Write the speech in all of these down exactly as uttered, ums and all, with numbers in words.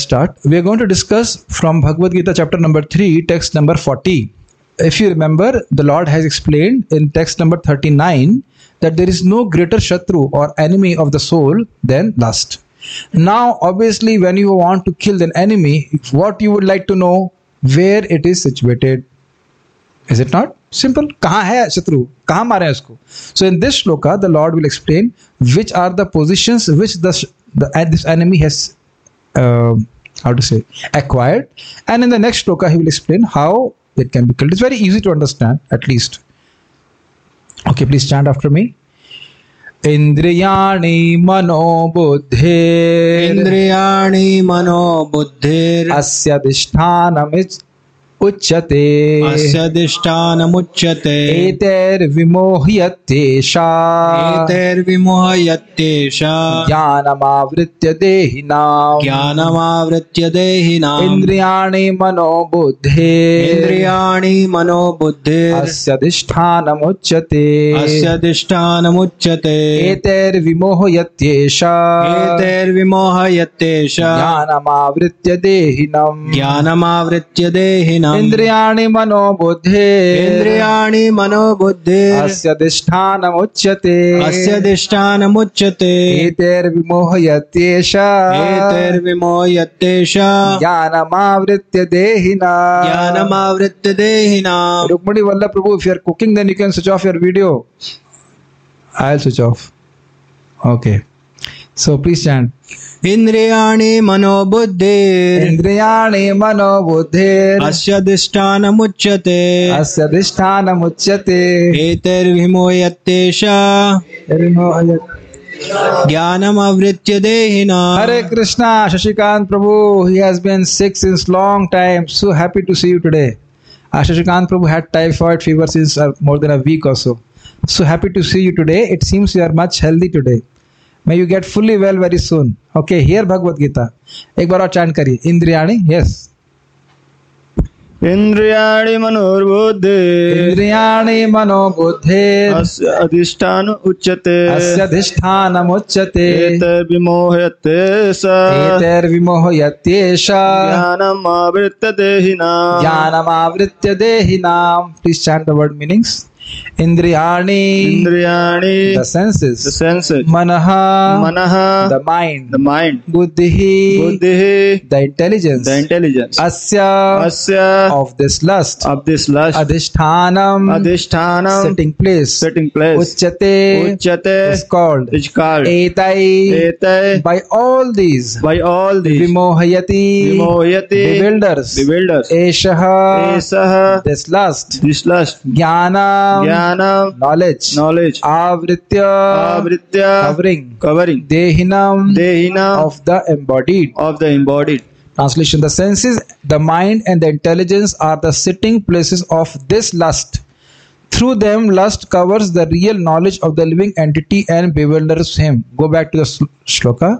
start. We are going to discuss from Bhagavad Gita chapter number three, text number forty. If you remember, the Lord has explained in text number thirty-nine that there is no greater Shatru or enemy of the soul than lust. Now, obviously, when you want to kill an enemy, what you would like to know? Where it is situated. Is it not? Simple. Kahan hai Shatru? Kahan mare usko? So in this shloka, the Lord will explain which are the positions which the, the this enemy has, uh, how to say, acquired. And in the next shloka, he will explain how it can be killed. It's very easy to understand, at least. Okay, please chant after me. Indriyani mano buddhir Indriyani mano buddhir Asya dishthanam uchyate Asya dishthanam uchyate Eter vimohyatyesha Eter vimohyatyesha Jnanam avritya dehinam Jnanam avritya dehinam Indriyani mano buddhir Indriyani mano buddhir Asya dishthanam uchyate Asya dishthanam uchyate Eter vimohyatyesha Eter vimohyatyesha Jnanam avritya dehinam Jnanam avritya dehinam Indriyani mano buddhi Indriyani mano buddhi Asya dishthanam uchyate Asya dishthanam uchyate Eter vimohyatyesha Eter vimohyatyesha Jnanam avritya dehinam Jnanam avritya dehinam Rukmani Vallabh Prabhu, if you are cooking, then you can switch off your video. I'll switch off. Okay. So please chant. Indriyani mano buddhi Indriyani mano buddhir Asya dishthanam uchyate Asya dishthanam uchyate Eter vimohyatyesha Jnanam avritya dehinam. Hare Krishna, Shashikant Prabhu, he has been sick since long time. So happy to see you today. Uh, Shashikant Prabhu had typhoid fever since uh, more than a week or so. So happy to see you today. It seems you are much healthy today. May you get fully well very soon. Okay, here Bhagavad Gita. एक बार और chant करिए. Indriyani, yes. Indriyani manurbuddhi Indriyani mano buddhi Asya adhisthana uchyate Asya adhisthana uchyate Eter vimohyatyesha Eter vimohyatyesha Jnanam avritya dehinam Jnanam avritya dehinam. Please chant the word meanings. Indriyani, Indriyani the senses. the senses Manaha, Manaha the mind. the mind Buddhihi, Buddhi the intelligence. the intelligence Asya, Asya of this lust. of this lust Adhishthanam, Adhishthanam sitting place. sitting place Uchyate, Uchyate is called. is called Etai, Etai by all these. by all these Vimohayati, Vimohyati bewilders. bewilders Eshaha, Esaha this lust. this lust Jnanam, Jnanam knowledge. knowledge Avritya, Avritya covering. covering Dehinam, Dehina of the embodied. of the embodied. Translation: the senses, the mind, and the intelligence are the sitting places of this lust. Through them, lust covers the real knowledge of the living entity and bewilders him. Go back to the shloka.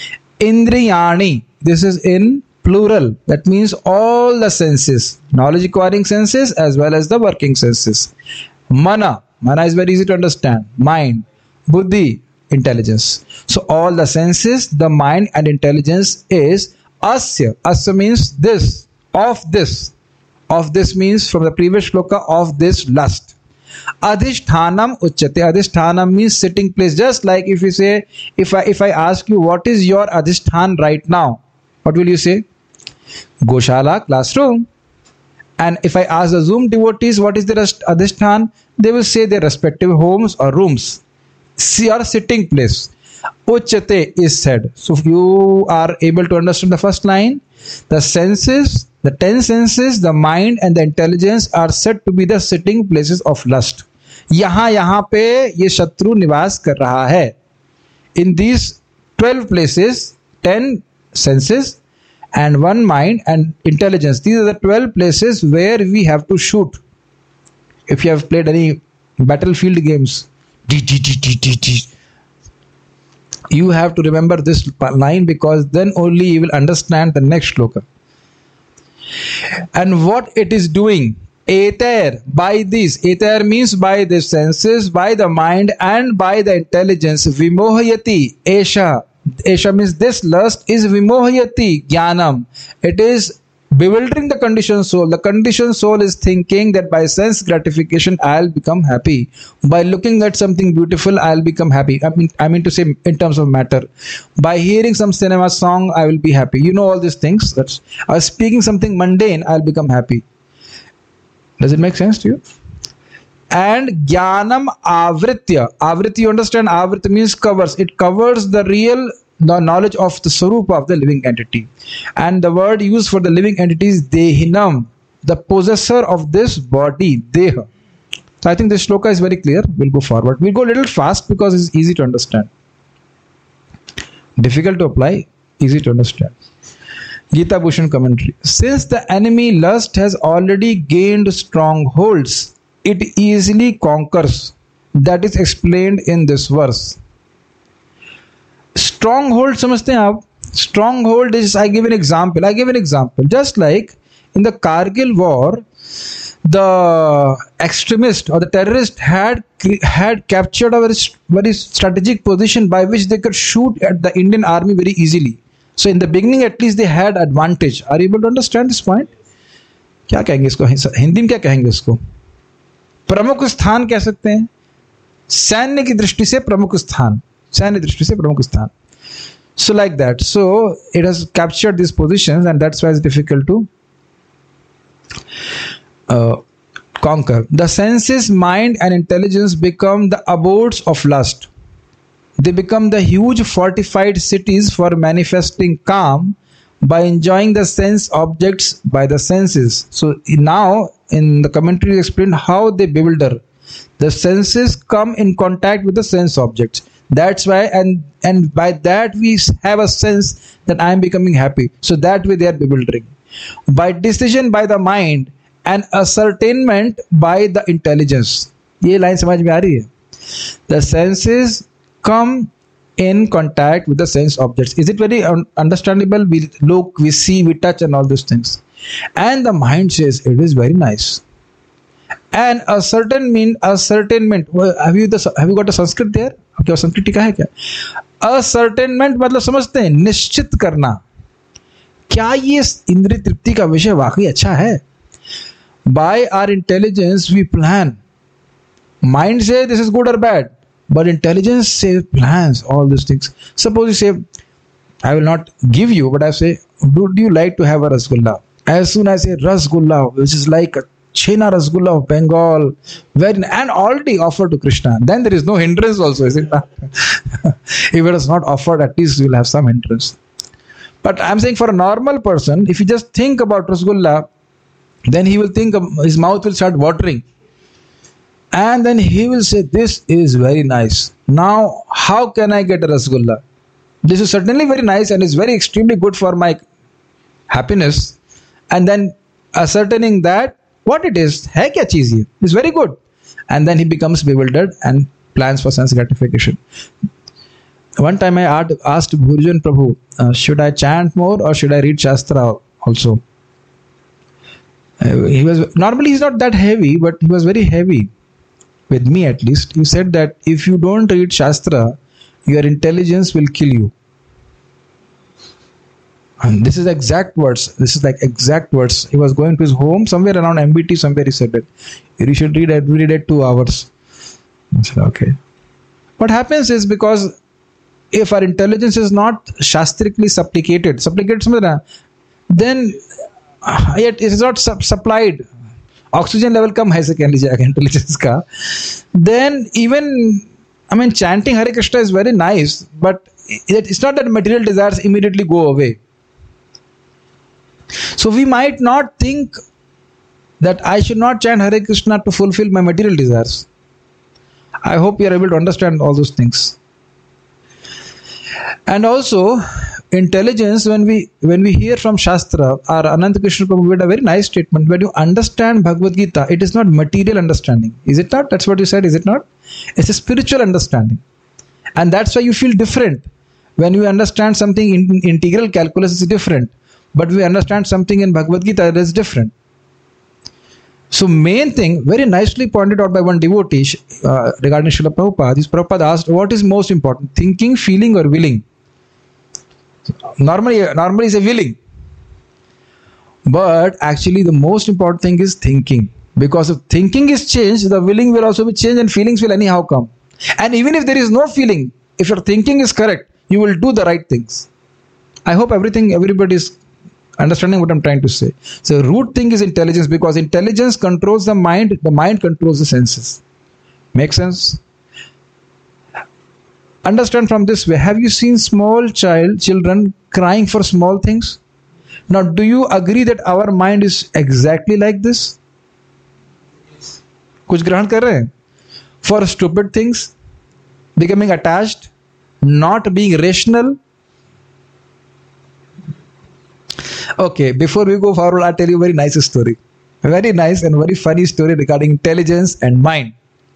Indriyani. This is in plural. That means all the senses, knowledge acquiring senses as well as the working senses. Mana. Mana is very easy to understand. Mind. Buddhi. Intelligence. So all the senses, the mind and intelligence is asya. Asya means this. Of this. Of this means from the previous shloka, of this lust. Adhishthanam uchyate. Adhishthanam means sitting place. Just like if you say, if I if I ask you what is your adhishthan right now, what will you say? Goshala, classroom. And if I ask the Zoom devotees what is their adhishthan, they will say their respective homes or rooms. See, our sitting place. Uchyate is said. So if you are able to understand the first line, the senses, the ten senses, the mind and the intelligence are said to be the sitting places of lust. यहाँ यहाँ पे ये शत्रु निवास कर रहा है. In these twelve places, ten senses and one mind and intelligence. These are the twelve places where we have to shoot. If you have played any battlefield games, you have to remember this line, because then only you will understand the next shloka. And what it is doing. Ether, by this. Ether means by the senses, by the mind and by the intelligence. Vimohayati, Esha. Esha means this lust is vimohyati jnanam. It is bewildering the conditioned soul. The conditioned soul is thinking that by sense gratification I'll become happy. By looking at something beautiful I'll become happy. I mean, I mean to say in terms of matter. By hearing some cinema song I will be happy. You know all these things. That's uh, speaking something mundane I'll become happy. Does it make sense to you? And jnanam avritya. Avritya, you understand? Avritya means covers. It covers the real the knowledge of the Sarupa of the living entity. And the word used for the living entity is Dehinam, the possessor of this body, Deha. So I think this shloka is very clear. We'll go forward. We'll go a little fast because it's easy to understand. Difficult to apply, easy to understand. Gita Bhushan commentary. Since the enemy lust has already gained strongholds, it easily conquers. That is explained in this verse. Stronghold समझते हैं आप? Stronghold is, I give an example. I give an example. Just like in the Kargil war, the extremist or the terrorist had had captured a very, very strategic position by which they could shoot at the Indian army very easily. So in the beginning, at least they had advantage. Are you able to understand this point? क्या कहेंगे इसको? हिंदी में क्या कहेंगे इसको? प्रमुख स्थान कह सकते हैं. सैन्य की दृष्टि से प्रमुख स्थान. सैन्य दृष्टि से प्रमुख स्थान. So like that. So it has captured these positions, and that's why it's difficult to uh, conquer. The senses, mind, and intelligence become the abodes of lust. They become the huge fortified cities for manifesting calm by enjoying the sense objects by the senses. So now in the commentary explained how they bewilder. The senses come in contact with the sense objects. That's why, and and by that we have a sense that I am becoming happy. So that way they are bewildering. By decision by the mind and ascertainment by the intelligence. ये line समझ में आ रही है? The senses come in contact with the sense objects. Is it very un- understandable? We look, we see, we touch, and all those things. And the mind says it is very nice. And a certain mean ascertainment. Well, have you the have you got a Sanskrit there? क्या संस्कृत टीका है क्या? Ascertainment मतलब समझते हैं निश्चित करना. क्या ये इंद्रिय तृप्ति का विषय वाकई अच्छा है? By our intelligence we plan. Mind says this is good or bad, but intelligence says plans all these things. Suppose you say, I will not give you, but I say, would you like to have a rasgulla? As soon as I say rasgulla, which is like a Chena Rasgulla of Bengal, very, and already offered to Krishna, then there is no hindrance also, is it not? If it is not offered, at least you will have some hindrance. But I'm saying for a normal person, if you just think about Rasgulla, then he will think, his mouth will start watering. And then he will say, this is very nice. Now, how can I get a Rasgulla? This is certainly very nice and is very extremely good for my happiness. And then ascertaining that, what it is, hai kya cheez ye? It's very good. And then he becomes bewildered and plans for sense gratification. One time I asked Bhurjan Prabhu, uh, should I chant more or should I read Shastra also? Uh, he was normally he's not that heavy, but he was very heavy with me at least. He said that if you don't read Shastra, your intelligence will kill you. And this is exact words. This is like exact words. He was going to his home somewhere around M B T. Somewhere he said that you should read every day two hours. I said okay. What happens is because if our intelligence is not shastrically supplicated, supplicated, then yet it is not su- supplied. Oxygen level kam hai se keh lijayega intelligence ka. Then even I mean chanting Hare Krishna is very nice, but it's not that material desires immediately go away. So we might not think that I should not chant Hare Krishna to fulfill my material desires. I hope you are able to understand all those things. And also, intelligence, when we when we hear from Shastra, our Ananta Krishna Prabhu made a very nice statement. When you understand Bhagavad Gita, it is not material understanding. Is it not? That's what you said, is it not? It's a spiritual understanding. And that's why you feel different. When you understand something in integral calculus, it's different. But we understand something in Bhagavad Gita that is different. So main thing, very nicely pointed out by one devotee uh, regarding Srila Prabhupada, is Prabhupada asked, what is most important, thinking, feeling or willing? Normally, normally is a willing. But actually, the most important thing is thinking. Because if thinking is changed, the willing will also be changed and feelings will anyhow come. And even if there is no feeling, if your thinking is correct, you will do the right things. I hope everything, everybody is understanding what I'm trying to say. So root thing is intelligence, because intelligence controls the mind, the mind controls the senses. Make sense? Understand from this way. Have you seen small child, children crying for small things? Now, do you agree that our mind is exactly like this? कुछ ग्रहण कर रहे हैं? For stupid things, becoming attached, not being rational. Okay, before we go forward, I'll tell you a very nice story. A very nice and very funny story regarding intelligence and mind.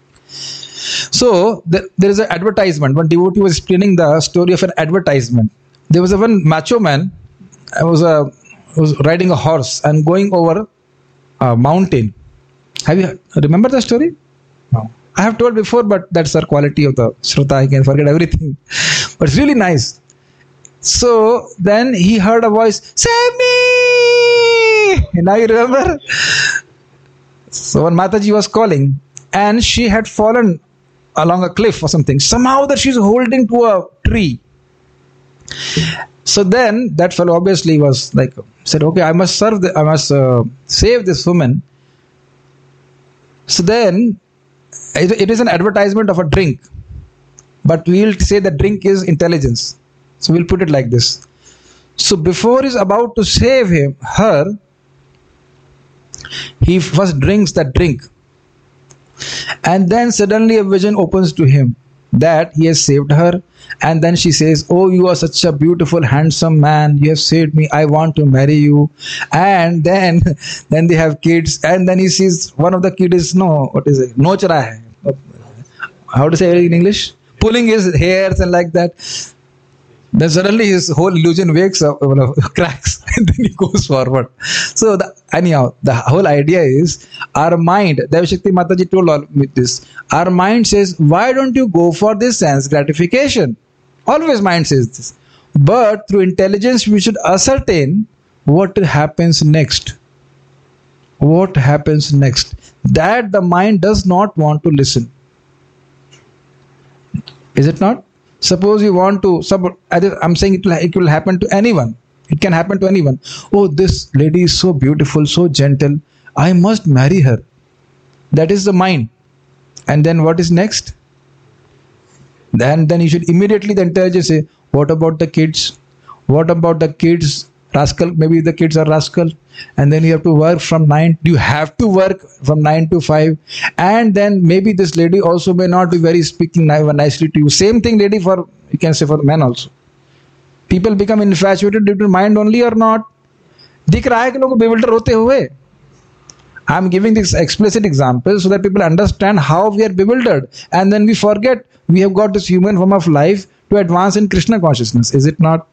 So, there, there is an advertisement. One devotee was explaining the story of an advertisement. There was a one macho man. I was a was riding a horse and going over a mountain. Have you remember the story? No. I have told before, but that's the quality of the Shruta. I can forget everything. But it's really nice. So then he heard a voice, "Save me!" Now you remember? So when Mataji was calling, and she had fallen along a cliff or something. Somehow that she's holding to a tree. So then that fellow obviously was like, said, okay, I must serve, the, I must uh, save this woman. So then it, it is an advertisement of a drink, but we'll say the drink is intelligence. So we'll put it like this. So before he's about to save him, her, he first drinks that drink. And then suddenly a vision opens to him that he has saved her. And then she says, "Oh, you are such a beautiful, handsome man. You have saved me. I want to marry you." And then, then they have kids. And then he sees one of the kids is, no, what is it? Noch raha hai. How to say it in English? Pulling his hairs and like that. Then suddenly his whole illusion wakes up, cracks, and then he goes forward. So the, anyhow, the whole idea is our mind, Devashakti Mataji told all with this, our mind says, why don't you go for this sense gratification? Always mind says this. But through intelligence, we should ascertain what happens next. What happens next? That the mind does not want to listen. Is it not? Suppose you want to, I'm saying it will, it will happen to anyone. It can happen to anyone. Oh, this lady is so beautiful, so gentle. I must marry her. That is the mind. And then what is next? Then, then you should immediately the intelligence say, what about the kids? What about the kids? Rascal, maybe the kids are rascal. And then you have to work from nine. You have to work from nine to five. And then maybe this lady also may not be very speaking nicely to you. Same thing, lady, for, you can say for men also. People become infatuated due to mind only or not? दिख रहा है कि लोग bewildered होते हुए. I am giving this explicit example so that people understand how we are bewildered. And then we forget we have got this human form of life to advance in Krishna consciousness. Is it not?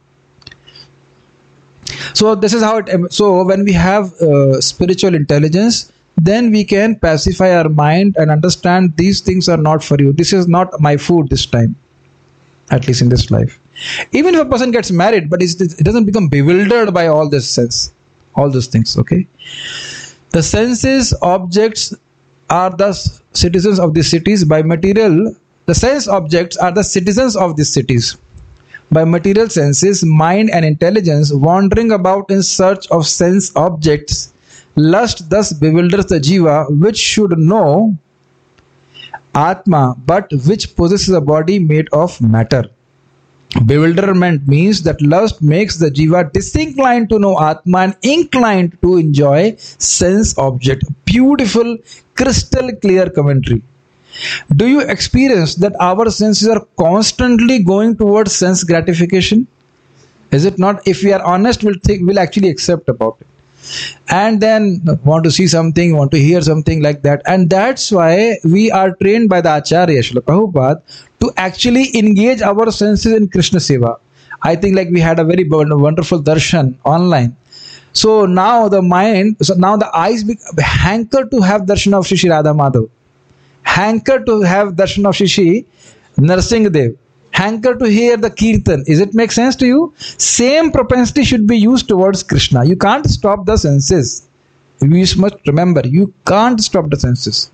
So this is how it, so when we have uh, spiritual intelligence, then we can pacify our mind and understand these things are not for you. This is not my food this time, at least in this life. Even if a person gets married, but it doesn't become bewildered by all this sense, all those things, okay? The senses, objects are the citizens of these cities. By material, the sense objects are the citizens of these cities. By material senses, mind and intelligence wandering about in search of sense objects, lust thus bewilders the jiva, which should know Atma, but which possesses a body made of matter. Bewilderment means that lust makes the jiva disinclined to know Atma and inclined to enjoy sense object. Beautiful, crystal clear commentary. Do you experience that our senses are constantly going towards sense gratification? Is it not? If we are honest, we'll think, we'll actually accept about it. And then want to see something, want to hear something like that. And that's why we are trained by the Acharya Srila Prabhupada to actually engage our senses in Krishna Seva. I think like we had a very wonderful darshan online. So now the mind, so now the eyes be, hanker to have darshan of Shri Radha Madhav. Hanker to have darshan of Shri Narsingh Dev. hanker to hear the kirtan. Is it make sense to you? Same propensity should be used towards Krishna. You can't stop the senses. You must remember, you can't stop the senses.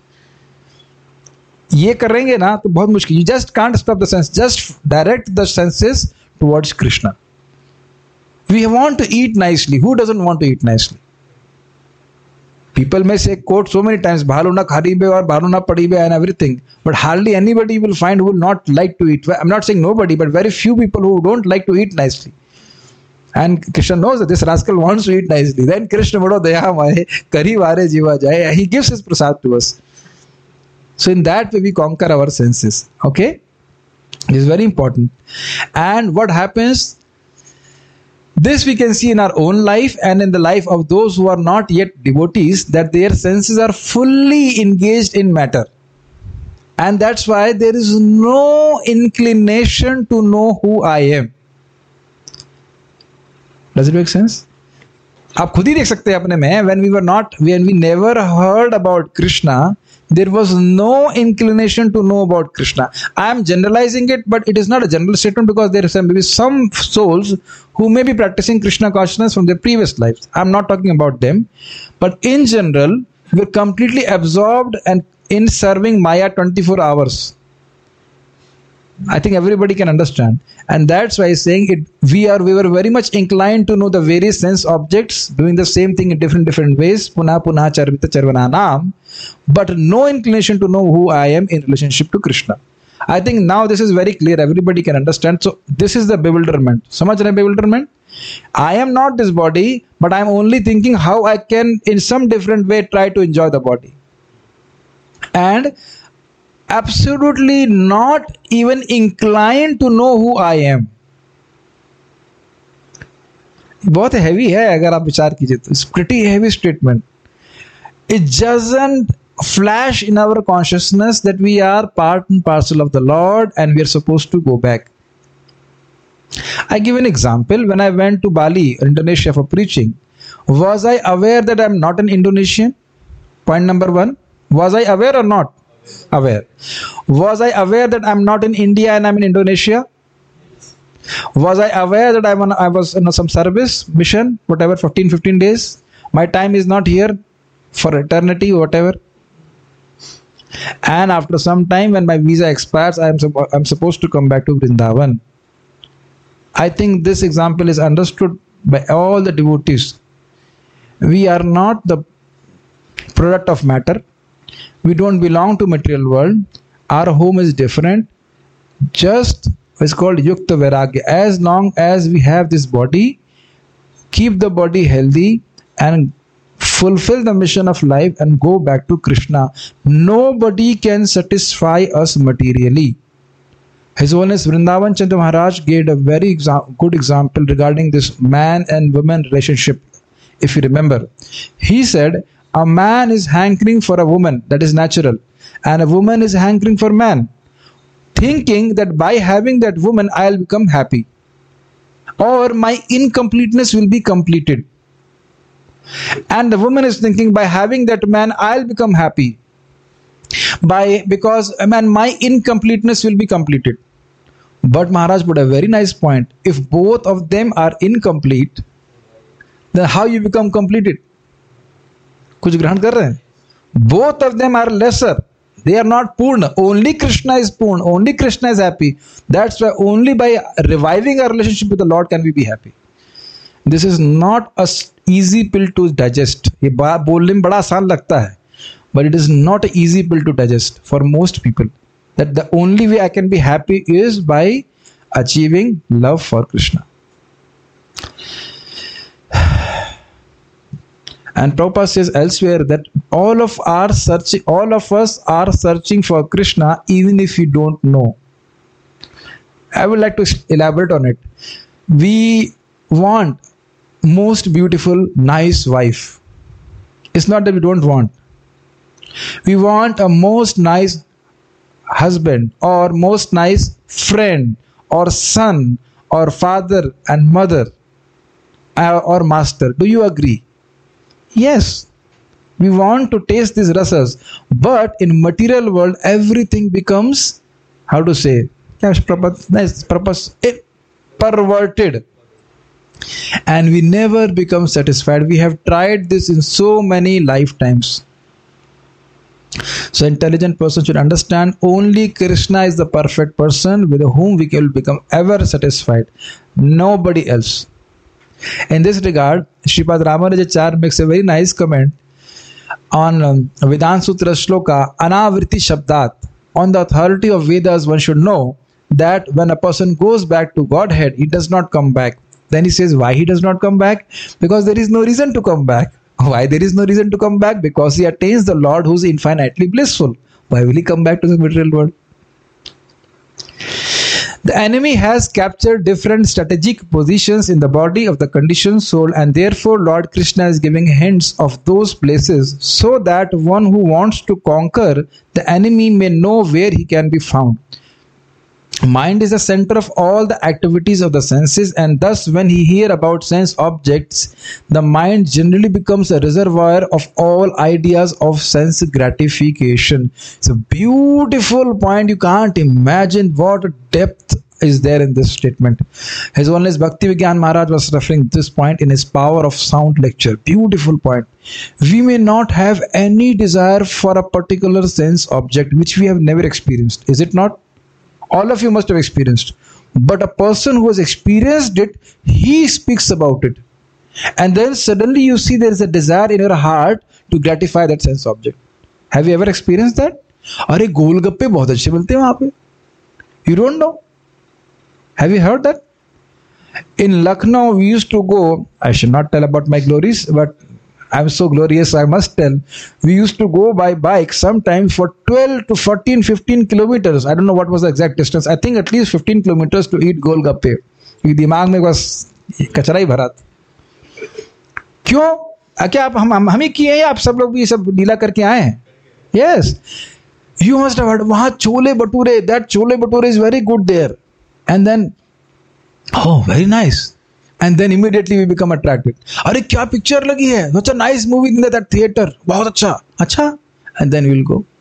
ये करेंगे ना तो बहुत मुश्किल. You just can't stop the sense. Just direct the senses towards Krishna. We want to eat nicely. Who doesn't want to eat nicely? People may say quote so many times, "Bhalu na kharibe or bhalu na padibe" and everything, but hardly anybody will find who will not like to eat. I'm not saying nobody, but very few people who don't like to eat nicely. And Krishna knows that this rascal wants to eat nicely. Then Krishna bado daya mahe kari vare jiva jaye. He gives his prasad to us. So in that way we conquer our senses. Okay, this is very important. And what happens? This we can see in our own life and in the life of those who are not yet devotees, that their senses are fully engaged in matter. And that's why there is no inclination to know who I am. Does it make sense? आप खुद ही देख सकते हैं अपने में, when we were not, when we never heard about Krishna, there was no inclination to know about Krishna. I am generalizing it, but it is not a general statement because there is maybe some souls who may be practicing Krishna consciousness from their previous lives. I am not talking about them, but in general, we are completely absorbed and in serving Maya twenty-four hours. I think everybody can understand, and that's why he's saying it. We are we were very much inclined to know the various sense objects, doing the same thing in different different ways. Puna puna charvita charvananam, but no inclination to know who I am in relationship to Krishna. I think now this is very clear. Everybody can understand. So this is the bewilderment. Samajh rahe bewilderment? I am not this body, but I am only thinking how I can, in some different way, try to enjoy the body, and absolutely not even inclined to know who I am. बहुत heavy है अगर आप विचार कीजिए तो. It's pretty heavy statement. It doesn't flash in our consciousness that we are part and parcel of the Lord and we are supposed to go back. I give an example. When I went to Bali, Indonesia for preaching, was I aware that I am not an Indonesian? Point number one. Was I aware or not? Aware. Was I aware that I'm not in India and I'm in Indonesia? Was I aware that I'm on, I was in some service, mission, whatever, fourteen, fifteen days? My time is not here for eternity, whatever. And after some time, when my visa expires, I am I'm supposed to come back to Vrindavan. I think this example is understood by all the devotees. We are not the product of matter. We don't belong to material world. Our home is different. Just it's called Yukta Vairagya. As long as we have this body, keep the body healthy and fulfill the mission of life and go back to Krishna. Nobody can satisfy us materially. His Holiness Vrindavan Chandra Maharaj gave a very exa- good example regarding this man and woman relationship. If you remember, he said, a man is hankering for a woman, that is natural, and a woman is hankering for man, thinking that by having that woman I'll become happy, or my incompleteness will be completed. And the woman is thinking by having that man I'll become happy, by because I mean my incompleteness will be completed. But Maharaj put a very nice point. If both of them are incomplete, then how you become completed? कुछ ग्रहण कर रहे हैं? Both of them are lesser. They are not Purna. Only Krishna is Purna. Only Krishna is happy. That's why only by reviving our relationship with the Lord can we be happy. This is not a easy pill to digest. ये बोलने में बड़ा आसान लगता है, but it is not an easy pill to digest for most people. That the only way I can be happy is by achieving love for Krishna. And Prabhupada says elsewhere that all of our searching, all of us are searching for Krishna, even if we don't know. I would like to elaborate on it. We want most beautiful, nice wife. It's not that we don't want. We want a most nice husband or most nice friend or son or father and mother or master. Do you agree? Yes, we want to taste these rasas, but in material world everything becomes, how to say, Yeah, purpose, nice, purpose, eh, perverted. And we never become satisfied. We have tried this in so many lifetimes. So intelligent person should understand only Krishna is the perfect person with whom we can become ever satisfied. Nobody else. In this regard, Sripad Ramanujacharya makes a very nice comment on um, Vedanta Sutra Shloka, Anavriti Shabdat. On the authority of Vedas, one should know that when a person goes back to Godhead, he does not come back. Then he says, why he does not come back? Because there is no reason to come back. Why there is no reason to come back? Because he attains the Lord who is infinitely blissful. Why will he come back to the material world? The enemy has captured different strategic positions in the body of the conditioned soul, and therefore Lord Krishna is giving hints of those places so that one who wants to conquer the enemy may know where he can be found. Mind is the center of all the activities of the senses, and thus when he hears about sense objects, the mind generally becomes a reservoir of all ideas of sense gratification. It's a beautiful point. You can't imagine what depth is there in this statement. His Holiness Bhakti Vigyan Maharaj was referring to this point in his Power of Sound lecture. Beautiful point. We may not have any desire for a particular sense object which we have never experienced. Is it not? All of you must have experienced. But a person who has experienced it, he speaks about it. And then suddenly you see there is a desire in your heart to gratify that sense object. Have you ever experienced that? अरे गोलगप्पे बहुत अच्छे मिलते हैं वहाँ पे. You don't know? Have you heard that? In Lucknow, we used to go, I should not tell about my glories, but I'm so glorious, I must tell. We used to go by bike sometimes for twelve to fourteen, fifteen kilometers. I don't know what was the exact distance. I think at least fifteen kilometers to eat golgappe. क्योंकि दिमाग में बस कचरा ही भरा था. क्यों? क्या आप हम हम ही किए हैं? आप सब लोग भी ये सब लीला करके आए हैं? Yes. You must have heard. वहाँ chole bhature. That chole bhature is very good there. And then, oh, very nice. And then immediately we become attracted. अरे क्या पिक्चर लगी है? Such a nice movie in that theater. बहुत अच्छा. अच्छा. And then we'll go.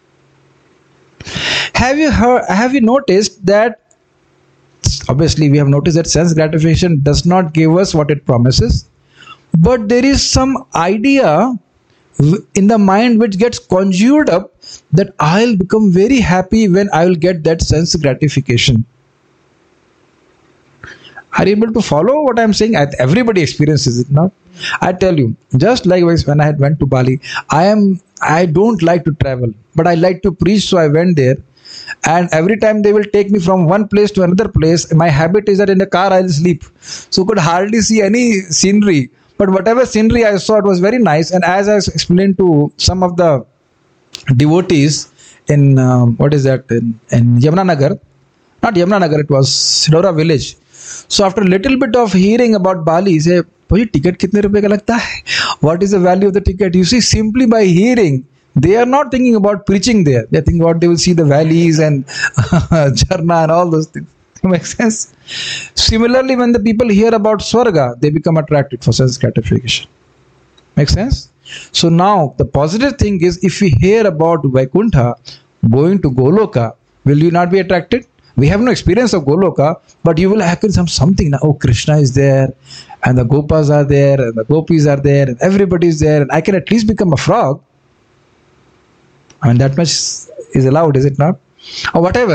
Have you heard? Have you noticed that? Obviously, we have noticed that sense gratification does not give us what it promises, but there is some idea in the mind which gets conjured up that I'll become very happy when I will get that sense gratification. Are you able to follow what I'm saying? Everybody experiences it now. I tell you, just like when I had went to Bali, I am I don't like to travel, but I like to preach, so I went there. And every time they will take me from one place to another place, my habit is that in the car I'll sleep. So could hardly see any scenery. But whatever scenery I saw, it was very nice. And as I explained to some of the devotees in, um, what is that, in, in Yamunanagar, not Yamunanagar, it was Sidora village. So after a little bit of hearing about Bali, he said, "Bhai, ticket kitne rupees ka lagta hai? What is the value of the ticket?" You see, simply by hearing, they are not thinking about preaching there. They are thinking about they will see the valleys and Jharna and all those things. Makes sense? Similarly, when the people hear about Swarga, they become attracted for sense gratification. Makes sense? So now, the positive thing is, if we hear about Vaikuntha, going to Goloka, will you not be attracted? We have no experience of Goloka, but you will have some something. Now, oh, Krishna is there, and the Gopas are there, and the Gopis are there, and everybody is there, and I can at least become a frog. I mean, that much is allowed, is it not? Or whatever.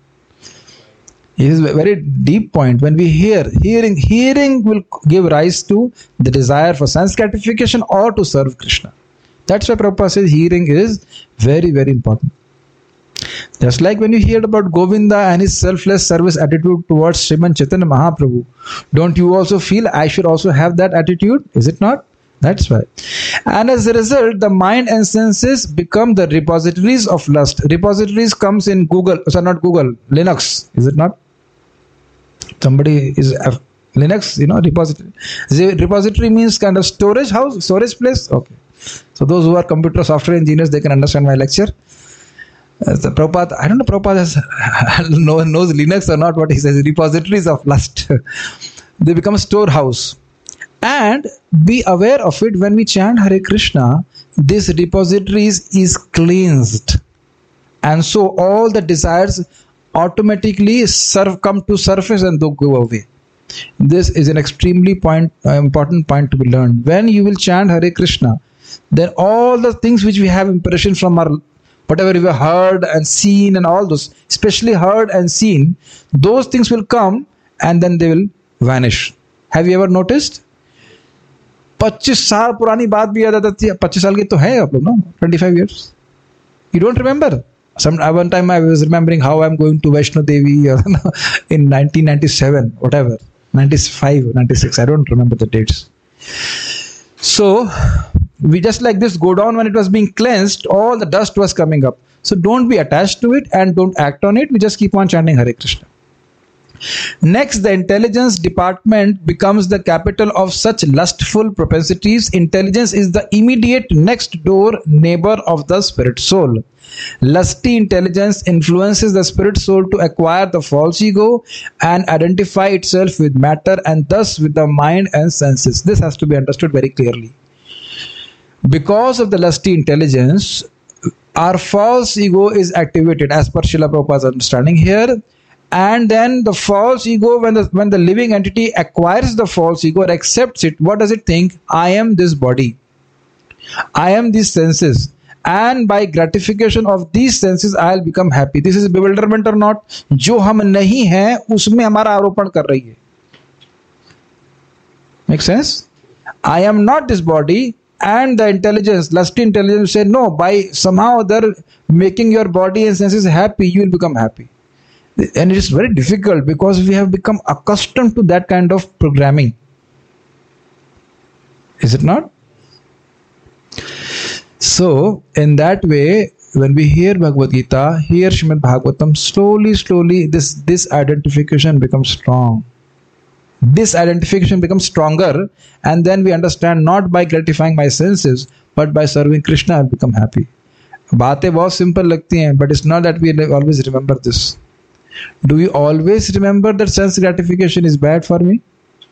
It is a very deep point. When we hear, hearing, hearing will give rise to the desire for sense gratification or to serve Krishna. That's why Prabhupada says hearing is very, very important. Just like when you hear about Govinda and his selfless service attitude towards Sriman Chaitanya Mahaprabhu, don't you also feel I should also have that attitude? Is it not? That's why. And as a result, the mind and senses become the repositories of lust. Repositories comes in Google, sorry, not Google, Linux, is it not? Somebody is uh, Linux, you know, repository. The repository means kind of storage house, storage place. Okay. So those who are computer software engineers, they can understand my lecture. Uh, the Prabhupada, I don't know Prabhupada has, knows Linux or not, but he says repositories of lust. They become a storehouse. And be aware of it when we chant Hare Krishna, this repositories is cleansed. And so all the desires automatically surf, come to surface and they go away. This is an extremely point, uh, important point to be learned. When you will chant Hare Krishna, then all the things which we have impression from our, whatever we have heard and seen and all those, especially heard and seen, those things will come and then they will vanish. Have you ever noticed? पच्चीस साल पुरानी बात भी याद आती है. पच्चीस साल की तो है आप लोग ना, twenty-five years. You don't remember? Some one time I was remembering how I'm going to Vaishno Devi or, in nineteen ninety-seven, whatever, ninety-five, ninety-six. I don't remember the dates. So we just like this go down. When it was being cleansed, all the dust was coming up. So don't be attached to it and don't act on it. We just keep on chanting Hare Krishna. Next, the intelligence department becomes the capital of such lustful propensities. Intelligence is the immediate next door neighbor of the spirit soul. Lusty intelligence influences the spirit soul to acquire the false ego and identify itself with matter and thus with the mind and senses. This has to be understood very clearly. Because of the lusty intelligence, our false ego is activated as per Srila Prabhupada's understanding here. And then the false ego, when the when the living entity acquires the false ego or accepts it, what does it think? I am this body. I am these senses. And by gratification of these senses, I'll become happy. This is bewilderment or not? जो हम नहीं हैं, उसमें हमारा आरोपण कर रही है. Make sense? I am not this body. And the intelligence, lusty intelligence say, no, by somehow other making your body and senses happy, you will become happy. And it is very difficult because we have become accustomed to that kind of programming. Is it not? So, in that way, when we hear Bhagavad Gita, hear Srimad Bhagavatam, slowly, slowly, this, this identification becomes strong. This identification becomes stronger, and then we understand not by gratifying my senses, but by serving Krishna, I'll become happy. बातें बहुत simple लगती हैं, but it's not that we always remember this. Do you always remember that sense gratification is bad for me?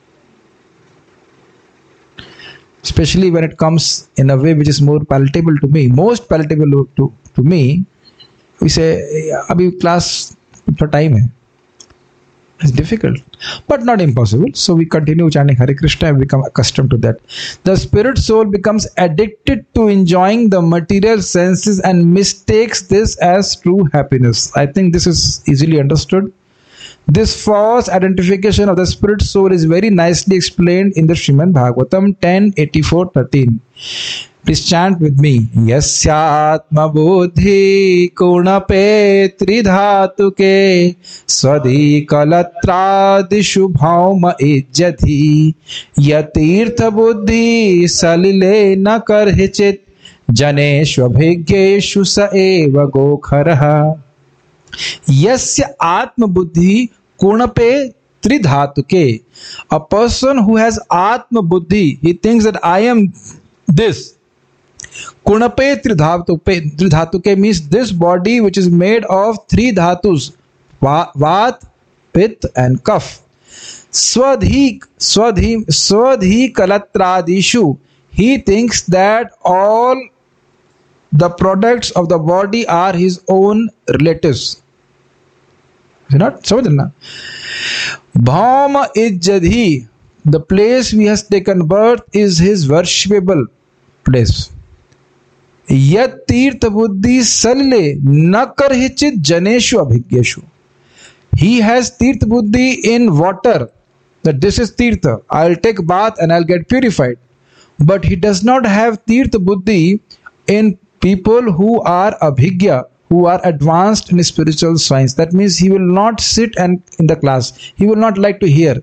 Especially when it comes in a way which is more palatable to me, most palatable to, to me. We say, abhi class for time hai. It's difficult, but not impossible. So we continue chanting Hare Krishna and become accustomed to that. The spirit soul becomes addicted to enjoying the material senses and mistakes this as true happiness. I think this is easily understood. This false identification of the spirit soul is very nicely explained in the Srimad Bhagavatam ten eighty-four thirteen. Please chant with me. Yasyatma buddhi kunape tridhatuke swadi kalatrādishu bhauma ijjati yatirtha buddhi salile na karhichit janeshvabhigyeshu sa eva gokharaha. Yasya atma buddhi kunape tridhatuke. A person who has atma buddhi, he thinks that I am this. Kunape tridhatuke, tridhatuke means this body which is made of three dhatus, Vat, Pit and Kaph. Swadhi, swadhi, swadhi kalatradishu. He thinks that all the products of the body are his own relatives. You not समझना. Bhauma ijjadhi, the place he has taken birth is his worshipable place. Yat tirtha buddhi salile na karhichit janeshu abhigyeshu. He has tirtha buddhi in water, that this is tirtha, I'll take bath and I'll get purified. But he does not have tirtha buddhi in people who are abhigya, who are advanced in spiritual science. That means he will not sit and in the class, he will not like to hear.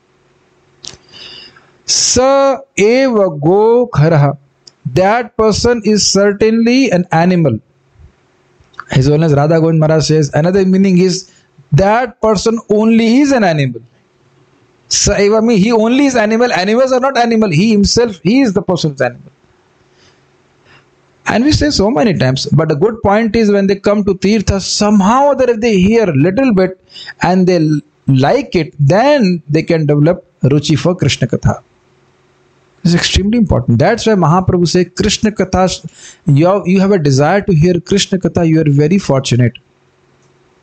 Sa eva go kharaha. That person is certainly an animal. His Holiness Radha Govind Maharaj says, another meaning is that person only is an animal. Sa eva means he only is animal. Animals are not animal. He himself, he is the person's animal. And we say so many times, but the good point is when they come to Tirtha, somehow or other if they hear a little bit and they like it, then they can develop ruchi for Krishna Katha. It's extremely important. That's why Mahaprabhu say Krishna Katha, you have, you have a desire to hear Krishna Katha, you are very fortunate.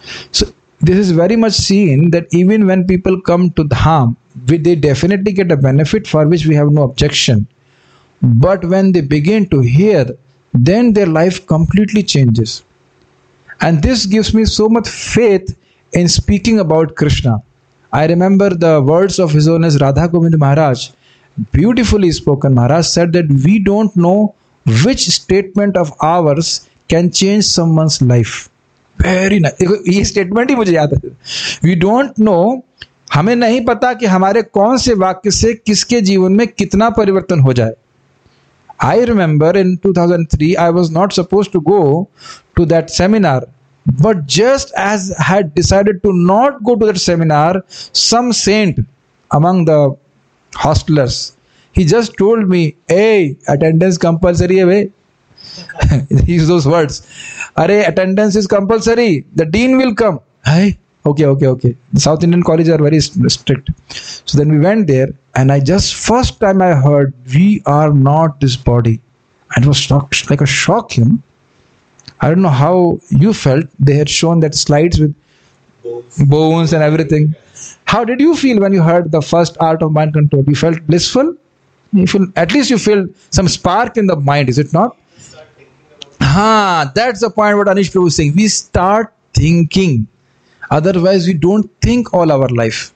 So this is very much seen that even when people come to Dham, we- they definitely get a benefit for which we have no objection. But when they begin to hear, then their life completely changes. And this gives me so much faith in speaking about Krishna. I remember the words of His Holiness Radha Govind Maharaj, beautifully spoken. Maharaj said that we don't know which statement of ours can change someone's life. Very nice. ये statement ही मुझे याद है. We don't know, हमें नहीं पता कि हमारे कौन से वाक्य से किसके जीवन में कितना परिवर्तन हो जाए. I remember in two thousand three, I was not supposed to go to that seminar. But just as I had decided to not go to that seminar, some saint among the hostelers, he just told me, hey, attendance compulsory hai bhai. He used those words. Arey, attendance is compulsory. The dean will come. Hey, okay, okay, okay. The South Indian colleges are very strict. So then we went there, and I just, first time I heard, we are not this body. And it was shocked, like a shock, you know. I don't know how you felt. They had shown that slides with bones and everything. How did you feel when you heard the first art of mind control? You felt blissful? You feel, at least you feel some spark in the mind, is it not? Ah, that's the point what Anish Prabhu is saying. We start thinking. Otherwise, we don't think all our life.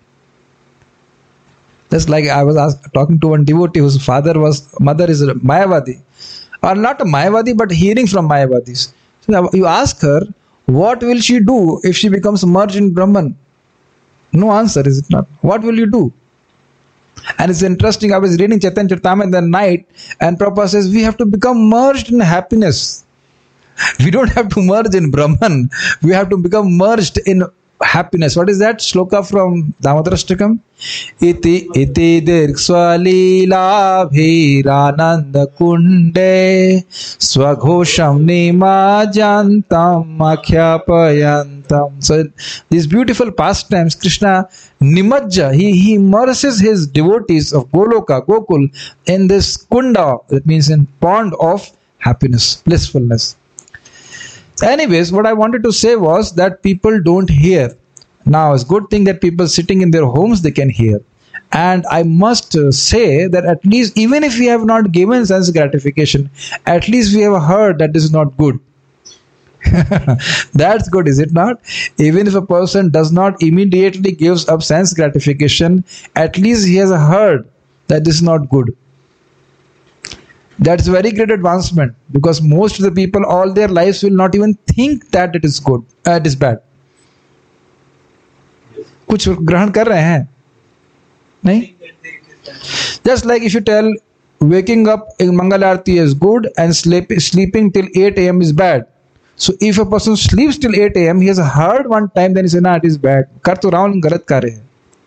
Just like I was asked, talking to one devotee whose father was, mother is a Mayavadi. Or not a Mayavadi, but hearing from Mayavadis. So you ask her, what will she do if she becomes merged in Brahman? No answer, is it not? What will you do? And it's interesting, I was reading Chaitanya Charitamrita in the night, and Prabhupada says, we have to become merged in happiness. We don't have to merge in Brahman. We have to become merged in happiness. What is that? Shloka from Damodarashtakam. Iti iti dirkswalila bhirananda kunde swaghosham nima jantam akhyapayantam. So these beautiful pastimes, Krishna nimajja, he, he immerses his devotees of Goloka, Gokul in this kunda, that means in pond of happiness, blissfulness. Anyways, what I wanted to say was that people don't hear. Now, it's a good thing that people sitting in their homes, they can hear. And I must uh, say that at least, even if we have not given sense gratification, at least we have heard that this is not good. That's good, is it not? Even if a person does not immediately gives up sense gratification, at least he has heard that this is not good. That's a very great advancement, because most of the people all their lives will not even think that it is good, uh, it is bad. कुछ ग्रहण कर रहे हैं नहीं? Just like if you tell waking up in Mangal Aarti is good and sleep, sleeping till eight a.m. is bad. So if a person sleeps till eight a.m., he has heard one time, then he says, nah, it is bad. कर तो रहा हूं, गलत कर रहे हैं.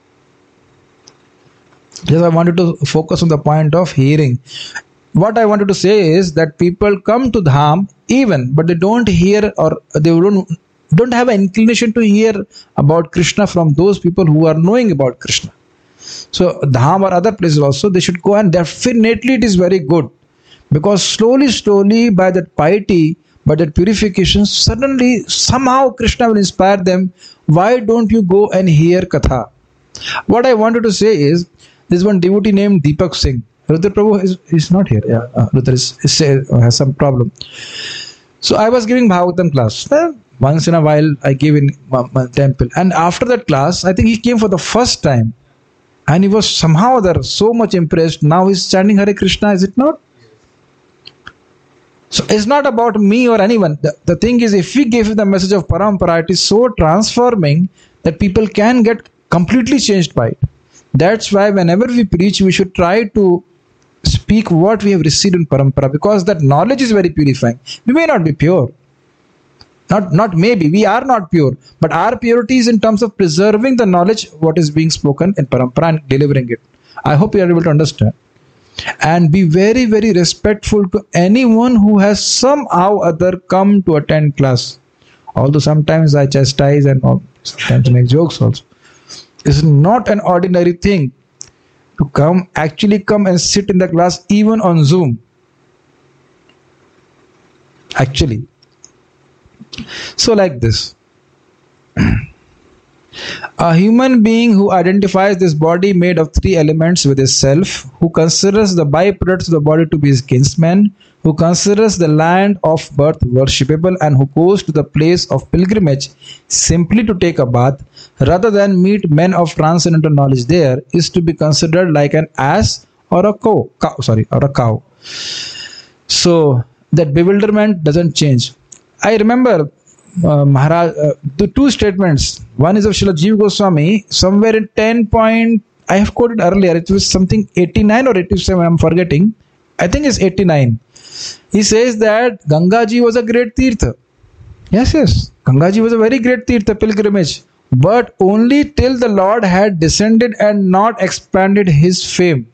Just I wanted to focus on the point of hearing. What I wanted to say is that people come to Dham even, but they don't hear, or they don't don't have an inclination to hear about Krishna from those people who are knowing about Krishna. So Dham or other places also, they should go, and definitely it is very good, because slowly, slowly by that piety, by that purification, suddenly somehow Krishna will inspire them. Why don't you go and hear Katha? What I wanted to say is, there's one devotee named Deepak Singh. Rudra Prabhu is, is not here. Yeah, uh, Rudra is, is, uh, has some problem. So I was giving Bhagavatam class. Uh, once in a while I give in my, my temple. And after that class, I think he came for the first time. And he was somehow there so much impressed. Now he's chanting Hare Krishna, is it not? So it's not about me or anyone. The, the thing is, if we give the message of Parampara, it is so transforming that people can get completely changed by it. That's why whenever we preach, we should try to speak what we have received in Parampara, because that knowledge is very purifying. We may not be pure. Not, not maybe, we are not pure. But our purity is in terms of preserving the knowledge, what is being spoken in Parampara, and delivering it. I hope you are able to understand. And be very, very respectful to anyone who has somehow other come to attend class. Although sometimes I chastise and sometimes make jokes also. It's not an ordinary thing to come, actually come and sit in the class even on Zoom. Actually. So like this. A human being who identifies this body made of three elements with his self, who considers the byproducts of the body to be his kinsmen, who considers the land of birth worshipable, and who goes to the place of pilgrimage simply to take a bath, rather than meet men of transcendental knowledge there, is to be considered like an ass or a cow. cow sorry, or a cow. So that bewilderment doesn't change. I remember uh, Maharaj, uh, the two statements. One is of Srila Jiva Goswami, somewhere in ten point, I have quoted earlier, it was something eighty-nine or eighty-seven, I'm forgetting. I think it's eighty-nine. He says that Gangaji was a great tirtha. Yes, yes, Gangaji was a very great tirtha pilgrimage, but only till the Lord had descended and not expanded his fame.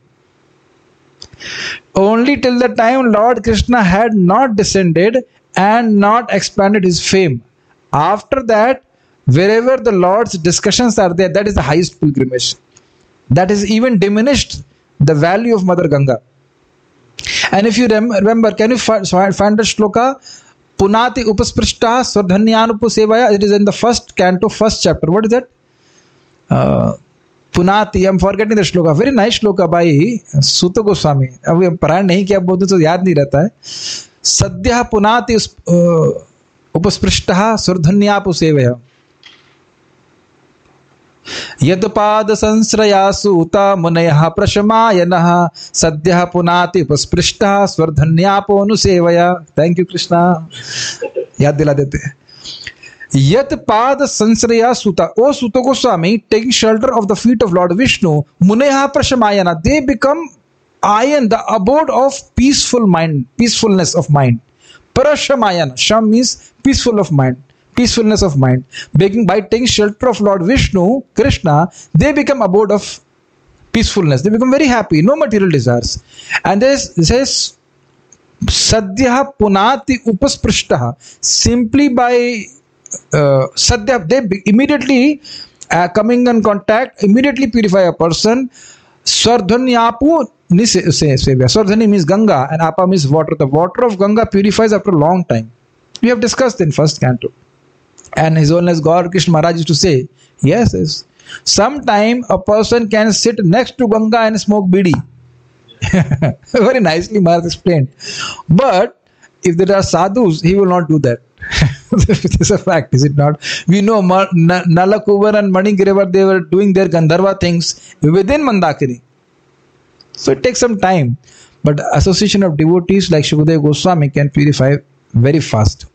Only till the time Lord Krishna had not descended and not expanded his fame. After that, wherever the Lord's discussions are there, that is the highest pilgrimage. That is even diminished the value of Mother Ganga. And if you rem- remember, can you find, find the shloka? Punati upasprishta svardhanyanupu sevaya. It is in the first canto, first chapter. What is that? Uh, Punati, I'm forgetting the shloka. Very nice shloka by Suta Goswami. अभी पारायण नहीं किया बोलते तो याद नहीं रहता है. सद्यः पुनाति उपस्पृष्टः सुरधन्यापु सेवया. यदपाद संश्रया सूता मुनयः प्रशमायनः सद्यः पुनाति उपस्पृष्टः स्वर्धन्यापो अनुसेवया. Thank you, Krishna. याद दिला देते हैं. Yat pad sansraya suta. O Suta Goswami, taking shelter of the feet of Lord Vishnu, muneha prashamayana. They become ayan, the abode of peaceful mind, peacefulness of mind. Prashamayana. Sham means peaceful of mind, peacefulness of mind. Being, by taking shelter of Lord Vishnu, Krishna, they become abode of peacefulness. They become very happy, no material desires. And this says, Sadhya punati upasprishtaha. Simply by Uh, sadhya, they immediately uh, coming in contact, immediately purify a person. Swardhanyapu nisevya. Swardhani means Ganga and Apa means water. The water of Ganga purifies after a long time. We have discussed in first canto. And His Holiness God Krishna Maharaj used to say, yes, yes. Sometime a person can sit next to Ganga and smoke bidi. Very nicely Maharaj explained. But if there are sadhus, he will not do that. It is a fact, is it not? We know Ma- N- Nalakuvar and Manigirivar, they were doing their Gandharva things within Mandakini. So it takes some time. But association of devotees like Shukadeva Goswami can purify very fast.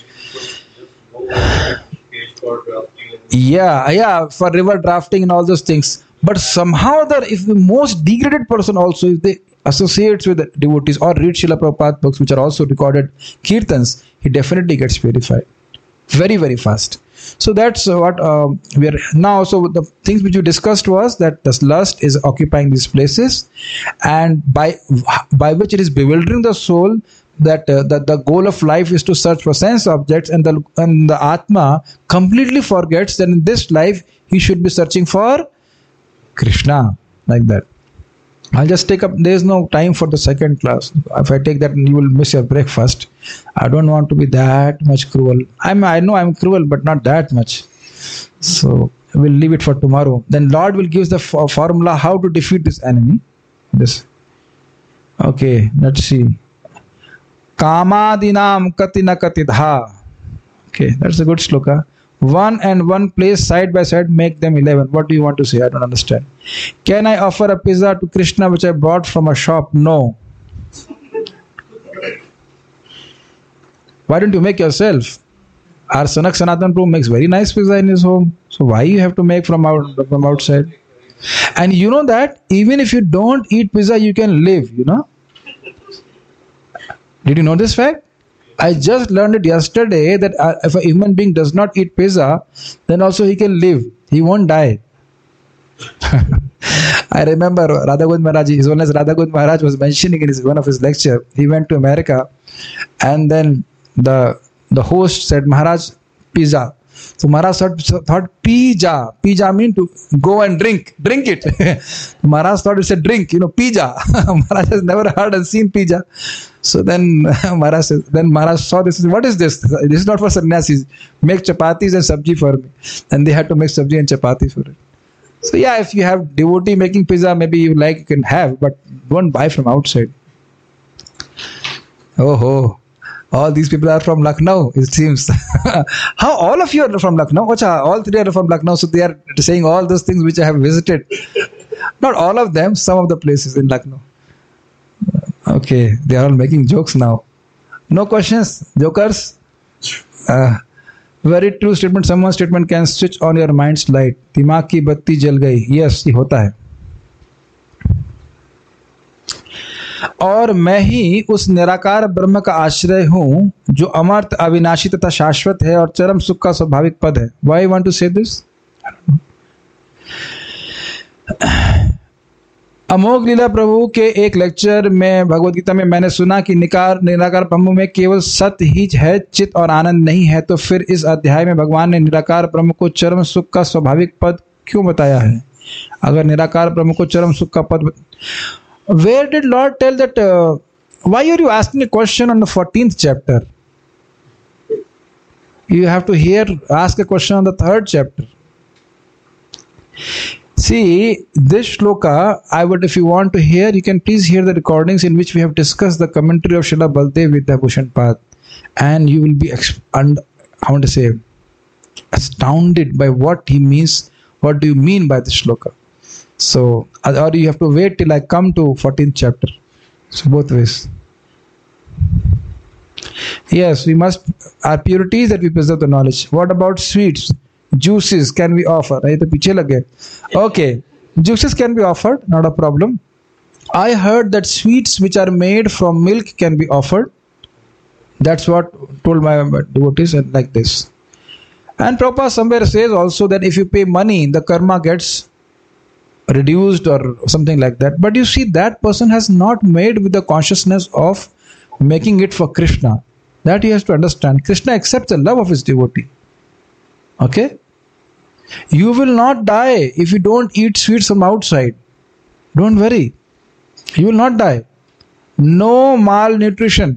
Yeah, yeah, for river drafting and all those things. But somehow, the if the most degraded person also, if they associates with the devotees or read Srila Prabhupada books, which are also recorded kirtans, he definitely gets purified very, very fast. So that's what uh, we are now. So the things which we discussed was that this lust is occupying these places, and by by which it is bewildering the soul. That uh, that the goal of life is to search for sense objects, and the and the Atma completely forgets that in this life he should be searching for Krishna, like that. I'll just take up, there's no time for the second class. If I take that, you will miss your breakfast. I don't want to be that much cruel. I'm, I know I'm cruel, but not that much. So we'll leave it for tomorrow. Then Lord will give us the f- formula how to defeat this enemy. This. Okay, let's see. Kamadinam katina katidha. Okay, that's a good shloka. One and one place side by side make them eleven. What do you want to say? I don't understand. Can I offer a pizza to Krishna which I bought from a shop? No. Why don't you make yourself? Our Sanak Sanatan Prabhu makes very nice pizza in his home. So why you have to make from out from outside? And you know that even if you don't eat pizza, you can live, you know? Did you know this fact? I just learned it yesterday that uh, if a human being does not eat pizza, then also he can live. He won't die. I remember Radha Govind Maharaj, his own as Radha Govind Maharaj was mentioning in his, one of his lecture. He went to America, and then the the host said, Maharaj, pizza. So Maharaj thought, thought pija. Pija mean to go and drink. Drink it. Maharaj thought it's a drink, you know, pija. Maharaj has never heard and seen pija. So then Maharaj says, then Maharaj saw this. What is this? This is not for sannyasis. Make chapatis and sabji for me. And they had to make sabji and chapati for it. So yeah, if you have devotee making pizza, maybe you like, you can have, but don't buy from outside. Oh ho. All these people are from Lucknow, it seems. How all of you are from Lucknow? Ocha, all three are from Lucknow, so they are saying all those things which I have visited. Not all of them, some of the places in Lucknow. Okay, they are all making jokes now. No questions, jokers? Uh, very true statement. Someone's statement can switch on your mind's light. दिमाग की बत्ती जल गई. Yes, ये होता है. और मैं ही उस निराकार ब्रह्म का आश्रय हूं जो अमर्त अविनाशी तथा शाश्वत है और चरम सुख का स्वाभाविक पद है. Why you want to say this? अमोघ लीला प्रभु के एक लेक्चर में भगवद गीता में मैंने सुना कि निकार निराकार ब्रह्म में केवल सत्य ही है, चित और आनंद नहीं है. तो फिर इस अध्याय में भगवान ने निराकार ब्रह्म को चरम सुख का स्वाभाविक पद क्यों बताया है? अगर निराकार ब्रह्म को चरम सुख का पद, where did Lord tell that? Uh, why are you asking a question on the fourteenth chapter? You have to hear ask a question on the third chapter. See, this shloka, I would, if you want to hear, you can please hear the recordings in which we have discussed the commentary of Srila Baldev Vidyabhushan Path, and you will be, exp- and, I want to say, astounded by what he means. What do you mean by this shloka? So, or you have to wait till I come to fourteenth chapter. So, both ways. Yes, we must, our purity is that we preserve the knowledge. What about sweets? Juices can we offer? Okay, juices can be offered, not a problem. I heard that sweets which are made from milk can be offered. That's what told my devotees, and like this. And Prabhupada somewhere says also that if you pay money, the karma gets reduced or something like that. But you see, that person has not made with the consciousness of making it for Krishna. That he has to understand. Krishna accepts the love of his devotee. Okay? You will not die if you don't eat sweets from outside. Don't worry. You will not die. No malnutrition.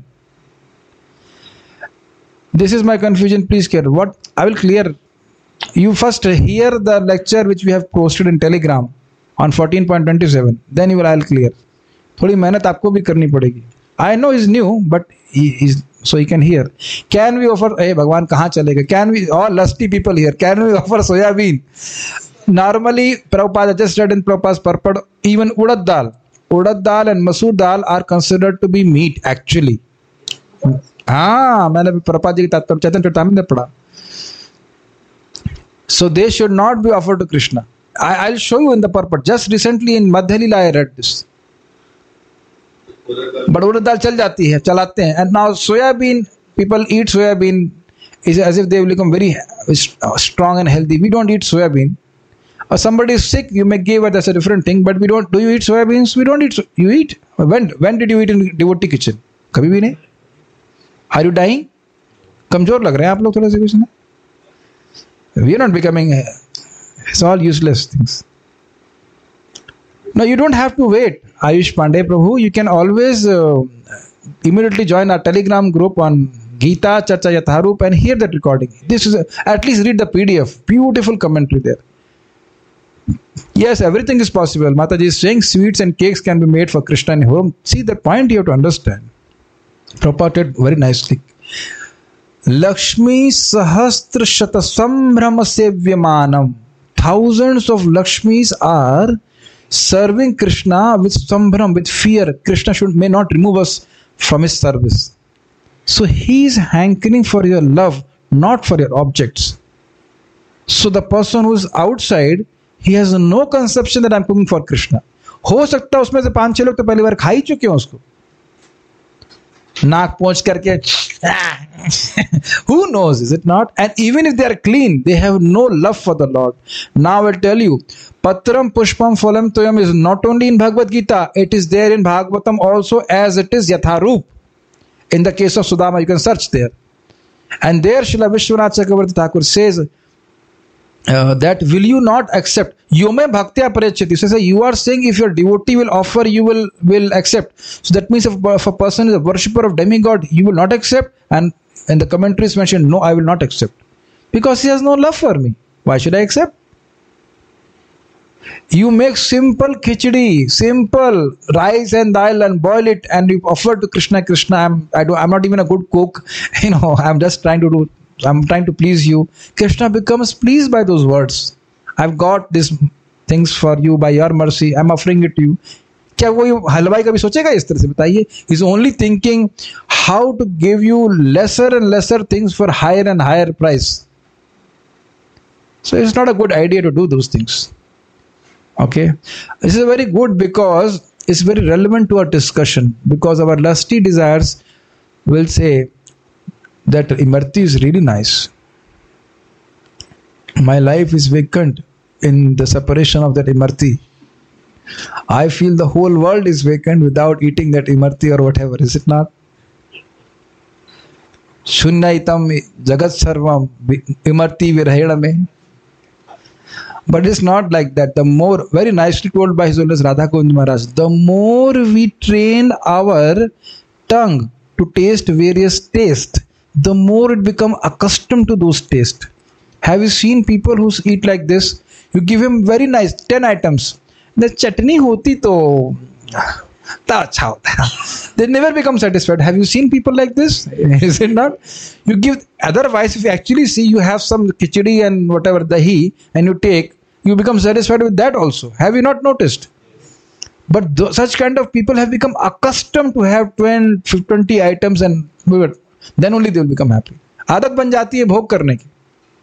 This is my confusion. Please care. What I will clear. You first hear the lecture which we have posted in Telegram on fourteen point twenty-seven. Then you will I will clear. थोड़ी मेहनत आपको भी करनी पड़ेगी. I know he's new, but he is so he can hear. Can we offer? Hey, Bhagwan, कहाँ चलेगा? Can we, all lusty people here, can we offer soya bean? Normally, Prabhupada just read in Prabhupada's purport, even urad dal, urad dal and masoor dal are considered to be meat actually. हाँ, मैंने प्रभुपाद जी की तात्पर्य चैतन्य चरितामृत में पढ़ा. So they should not be offered to Krishna. I, I'll show you in the purport. Just recently in Madhya Leela I read this. But urad dal चल जाती है, चलाते हैं. And now soya bean, people eat soya bean is as if they will become very strong and healthy. We don't eat soya bean. Or somebody is sick, you may give it, that's a different thing. But we don't. Do you eat soya beans? We don't eat. You eat. When when did you eat in devotee kitchen? कभी भी नहीं. Are you dying? कमजोर लग रहे हैं आप लोग थोड़ा सा कुछ ना. We are not becoming. It's all useless things. No, you don't have to wait. Ayush Pandey Prabhu, you can always uh, immediately join our Telegram group on Gita Charcha Yatharup and hear that recording. This is a, at least read the P D F. Beautiful commentary there. Yes, everything is possible. Mataji is saying sweets and cakes can be made for Krishna in home. See, the point you have to understand. Proported very nicely. Lakshmi Sahastra Shata Sambhrama Sevyamanam. Thousands of Lakshmis are serving Krishna with sambhram, with fear. Krishna should may not remove us from his service. So he is hankering for your love, not for your objects. So the person who is outside, he has no conception that I am cooking for Krishna. हो सकता है उसमें से पांच छह लोग तो पहली बार खा ही चुके हैं उसको, नाक पोंछ करके. Who knows, is it not? And even if they are clean, they have no love for the Lord. Now I'll tell you, Patram Pushpam Phalam Toyam is not only in Bhagavad Gita, it is there in Bhagavatam also as it is Yatharup. In the case of Sudama, you can search there. And there Srila Vishwanath Chakravarti Thakur says uh, that will you not accept? Yome bhaktya parichyati. So you are saying if your devotee will offer, you will, will accept. So that means if, if a person is a worshipper of demigod, you will not accept. And in the commentaries mentioned, no, I will not accept. Because he has no love for me. Why should I accept? You make simple khichdi, simple rice and dal and boil it and you offer to Krishna. Krishna, I'm I do I'm not even a good cook. You know, I'm just trying to do. I'm trying to please you. Krishna becomes pleased by those words. I've got these things for you by your mercy. I'm offering it to you. क्या वो हलवाई कभी सोचेगा इस तरह से? बताइए. He's only thinking how to give you lesser and lesser things for higher and higher price. So it's not a good idea to do those things. Okay, this is very good because it's very relevant to our discussion, because our lusty desires will say that Imarti is really nice. My life is vacant in the separation of that Imarti. I feel the whole world is vacant without eating that Imarti or whatever, is it not? Shunyaitam jagat sarvam Imarti virahedame. But it's not like that. The more, very nicely told by His Holiness Radha Govind Maharaj, the more we train our tongue to taste various tastes, the more it becomes accustomed to those tastes. Have you seen people who eat like this? You give him very nice ten items. The chutney hoti to ta acha hota. They never become satisfied. Have you seen people like this? Is it not? You give, otherwise if you actually see you have some khichdi and whatever dahi and you take, you become satisfied with that also. Have you not noticed? But th- such kind of people have become accustomed to have twenty items and then only they will become happy. Aadat ban jati hai bhog karne ki.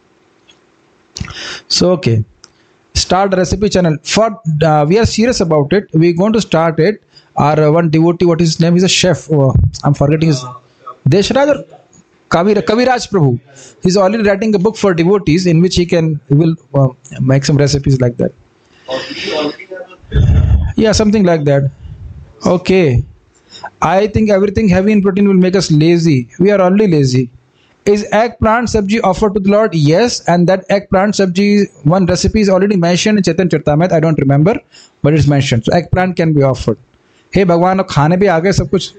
So okay, start recipe channel. For uh, we are serious about it. We are going to start it. Our uh, one devotee, what his name is, a chef. Oh, I'm forgetting his. Deshraj or Kavir, Kaviraj Prabhu. He's already writing a book for devotees in which he can he will uh, make some recipes like that. Yeah, something like that. Okay. I think everything heavy in protein will make us lazy. We are already lazy. Is eggplant sabji offered to the Lord? Yes. And that eggplant sabji, one recipe is already mentioned in Chaitanya Charitamrita. I don't remember, but it's mentioned. So eggplant can be offered. Hey भगवान, अब खाने भी आ गए सब कुछ.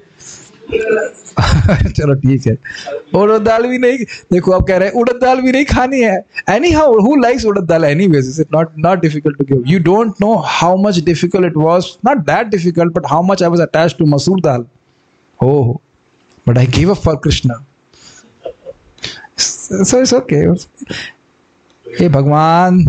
चलो ठीक है. उड़द दाल भी नहीं, देखो आप कह रहे हैं उड़द दाल भी नहीं खानी है. Anyhow, who likes urad dal anyways? Is it not not difficult to give? You don't know how much difficult it was. Not that difficult, but how much I was attached to masoor dal. Oh, but I gave up for Krishna. So it's okay. Hey Bhagwan.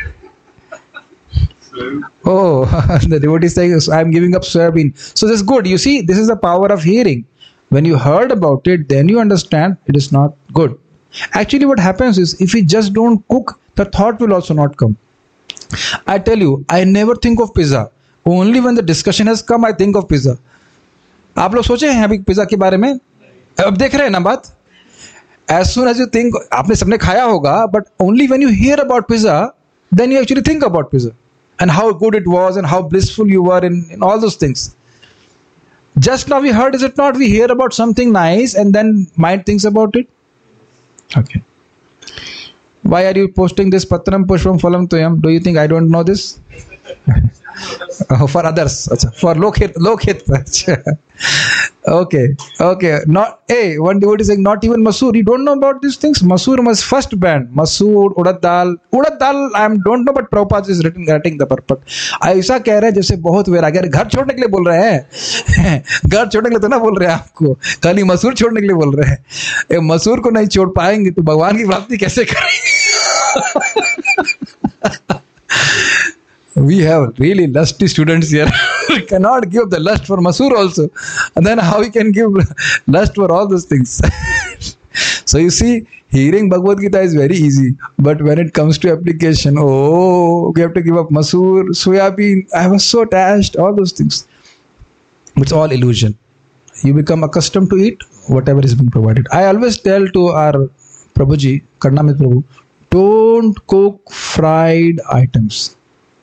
Oh, the devotee is saying, I'm giving up soybean. So this is good. You see, this is the power of hearing. When you heard about it, then you understand it is not good. Actually, what happens is, if we just don't cook, the thought will also not come. I tell you, I never think of pizza. Only when the discussion has come, I think of pizza. आप लोग सोचे हैं अभी pizza के बारे में? अब देख रहे हैं ना बात? As soon as you think, आपने सबने खाया होगा, but only when you hear about pizza, then you actually think about pizza. And how good it was and how blissful you were in, in all those things. Just now we heard, is it not? We hear about something nice and then mind thinks about it. Okay. Why are you posting this Patram Pushpam Phalam Tuyam? Do you think I don't know this? Oh, for others. For Lokhit. Lokhit. Okay. Okay. Not, hey, one devotee is saying, not even Masoor. You don't know about these things? Masoor was first banned. Masoor, Urad Dal. Urad Dal, I don't know, but Prabhupada is written, writing the purport. ऐसा कह रहे हैं जैसे बहुत where आ गया. घर छोड़ने के लिए बोल रहे हैं. घर छोड़ने के लिए तो ना बोल रहे हैं आपको. खाली मसूर छोड़ने के लिए बोल रहे हैं. मसूर को नहीं छोड़ पाएंगे तो भगवान की प्राप्ति कैसे करेंगे? We have really lusty students here. We cannot give the lust for Masoor also. And then how we can give lust for all those things? So you see, hearing Bhagavad Gita is very easy. But when it comes to application, oh, we have to give up Masoor, soybean. I was so attached, all those things. It's all illusion. You become accustomed to eat whatever is being provided. I always tell to our Prabhuji, Karnamit Prabhu, don't cook fried items.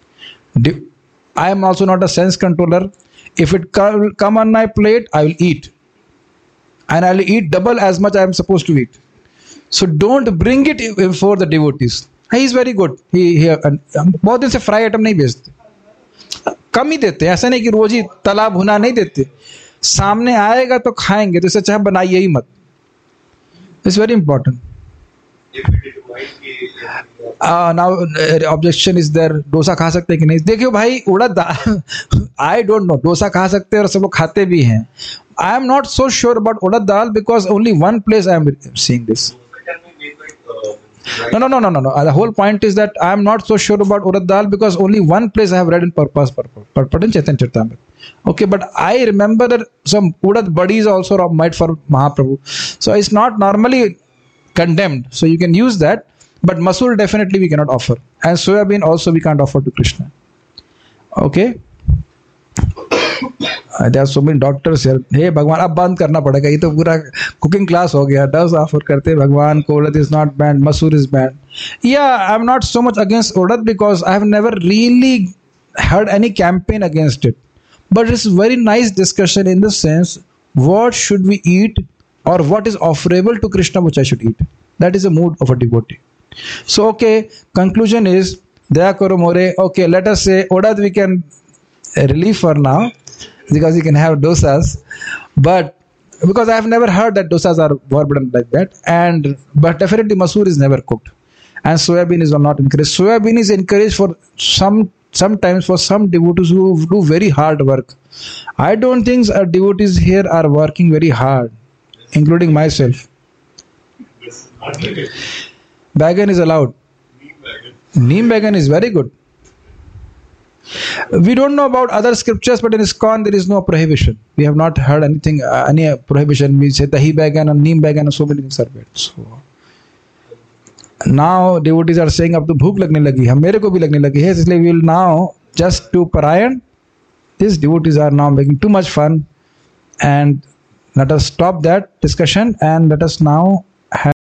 I am also not a sense controller. If it come on my plate, I will eat. And I will eat double as much I am supposed to eat. So don't bring it before the devotees. He is very good. He, he हम बहुत दिन से fry item नहीं बेचते, कम ही देते हैं, ऐसा नहीं कि रोज ही तला भुना नहीं देते, सामने आएगा तो खाएंगे, तो इसे चाहे बनाइए ही मत. It's very important. Uh, now uh, objection is there, dosa खा सकते हैं कि नहीं. देखियो भाई, उड़द दाल, I don't know, डोसा खा सकते हैं और सब लोग खाते भी हैं. I am not so sure about urad dal because only one place I am seeing this. No, no, no, no, no, no. Uh, The whole point is that I am not so sure about Urad Dal because only one place I have read in purpose, purpose, purpose in Chaitanya Charitamrita. Okay, but I remember that some Urad buddies also are made for Mahaprabhu. So it's not normally condemned. So you can use that. But Masoor definitely we cannot offer. And soybean also we can't offer to Krishna. Okay. Uh, there are so many doctors here. Hey भगवान, अब बंद करना पड़ेगा, ये तो पूरा cooking class हो गया. Does offer करते भगवान को, उड़द is not banned, Masoor is banned. Yeah, I'm not so much against Urad because I have never really heard any campaign against it. But it's very nice discussion in the sense, what should we eat or what is offerable to Krishna which I should eat. That is the mood of a devotee. So okay, conclusion is, Daya Karo More, okay, let us say Urad we can relieve for now because you can have dosas, but because I have never heard that dosas are forbidden like that, and but definitely Masoor is never cooked, and soybean is not encouraged. Soybean is encouraged for some sometimes for some devotees who do very hard work. I don't think our devotees here are working very hard, including myself. Bagan is allowed. Neem bagan is very good. We don't know about other scriptures, but in ISKCON there is no prohibition. We have not heard anything, uh, any prohibition. We say dahi bagan and neem bagan and so many things are bad. So now devotees are saying अब तो भूख लगने लगी है, मेरे को भी लगने लगी है, इसलिए we will now just do Parayan. These devotees are now making too much fun, and let us stop that discussion and let us now